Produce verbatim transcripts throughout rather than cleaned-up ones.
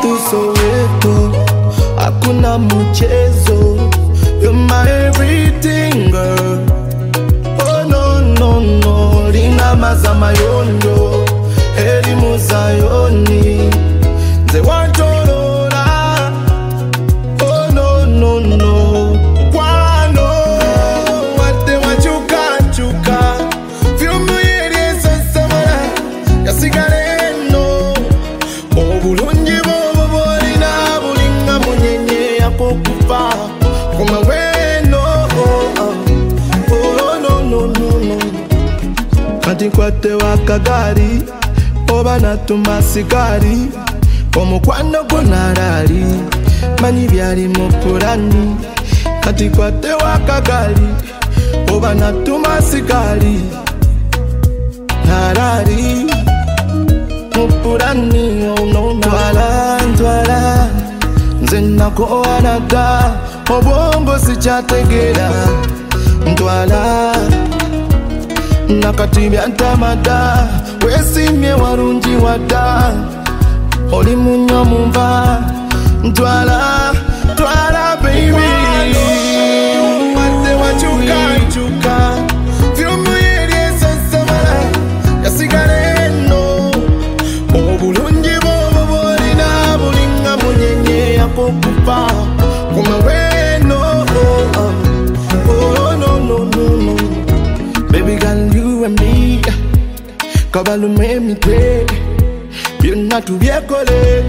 tu Soweto, hakuna mchezo. You're my everything, girl. Oh no no no, linga mazama yondo, heri muzayoni, ze wantolola. Oh no no no, kwano wate wachuka chuka, vyumu yeri sasamara, yasigare no. Obulungi bobo bolina bulinga munyenye yapokupa, kuma weno. Oh no no no no, kanti kwate wakagari, oba natuma sigari, omukwano gunarari, manyi byali mupurani. Kanti kwate wakagari, oba natuma sigari, narari mupurani. Oh no, ntwala ntwala, nze nakoanaga, obwongo sichategera. Ntwala nakatibya ntamada, wesimye warungi wada, oli munyo mumba. Ntwala ntwala baby, wate wachuka chuka, vyumu yeri esasamala, yasigare no. Obulungi bobo bolina bulinga munyenye yapokupa, kuma weno. Oh no no no no, baby girl you and me, kabalume mitwe, byonna tubyekole.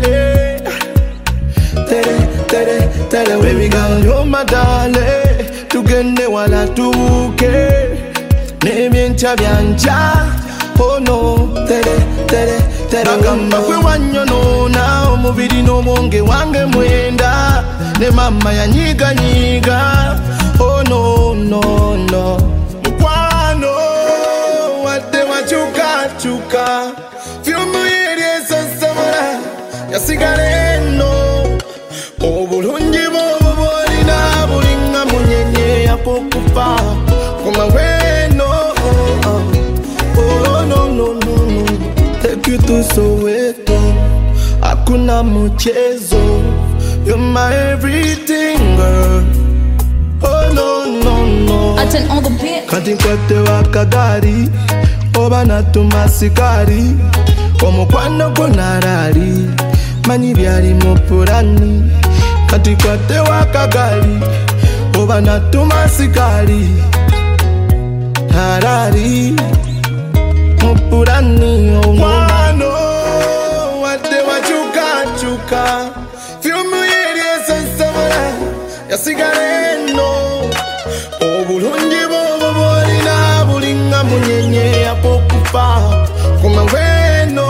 Tere tere tere, baby girl you're my darling, tugende wala tubuke, nebyencha byanja. Oh no, tere tere tere, bagamba kwe wanyonona, omubiri n'omwonge wange mwenda, ne mama yanyiga nyiga. Oh no no no, mukwano wate wachuka chuka, vyumu yeri esasamala, yasigare no. Obulungi bobo bolina bulinga munyenye yapokupa, kuma weno. Oh no no no no, take you to Soweto, hakuna mchezo. You're my everything, girl. Oh no no no, I turn on the beat. kanti kwate wakagari, oba natuma sigari, omukwano gunarari, manyi byali mupurani. Kanti kwate wakagari, oba natuma sigari, harari mupurani. Oh kwano wate wachuka chuka, vyumu yeri esasamala, yasigare no. Obulungi bobo bolina bulinga munyenye yapokupa, kuma weno.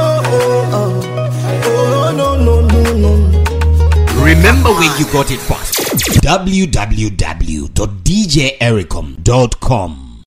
Oh no no no no. Remember where you got it from. w w w dot d j ericom dot com